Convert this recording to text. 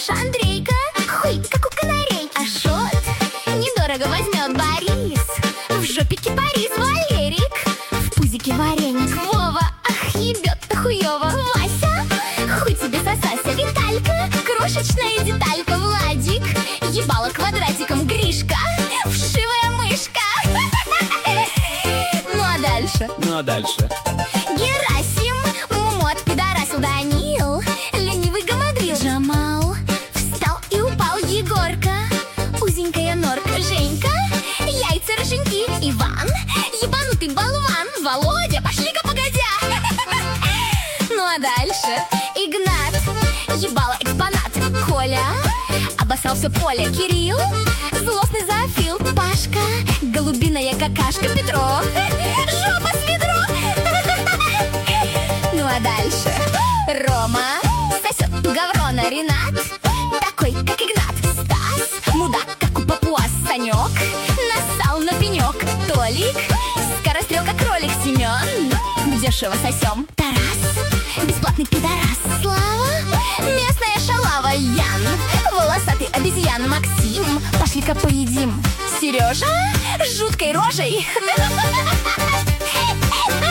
Наш Андрейка, хуй, как у канарейки. Ашот недорого возьмет Борис. В жопе кипарис Валерик. В пузике вареник Вова. Ах, ебет-то хуёво Вася. Хуй тебе сосася Виталька. Крошечная деталька Владик. Ебало квадратиком Гришка. Вшивая мышка. Ну а дальше? Герасим, мумот пидорасил Данил. Ленивый гамадрил Джамал. Встал и упал Егорка. Узенькая норка Женька. Яйца рыженьки Иван. Ебанутый болван Володя. Пошли-ка погодя. Ну а дальше? Игнат, ебало экспонат Коля. Обоссался поле Кирилл. Злостный зоофил Пашка. Голубиная какашка Петров. Жопа с ведро. Ну а дальше? Рома сосет гаврона Ренат. Такой, как Игнат Стас. Мудак, как у папуас Санек. Нассал на пенек Толик. Скорострелка кролик Семен. Дешево сосем Тарас. Бесплатный пидорас Слава. Местная шалава Ян. Волосатый обезьян Максим. Пошли-ка поедим Сережа. Жуткой рожей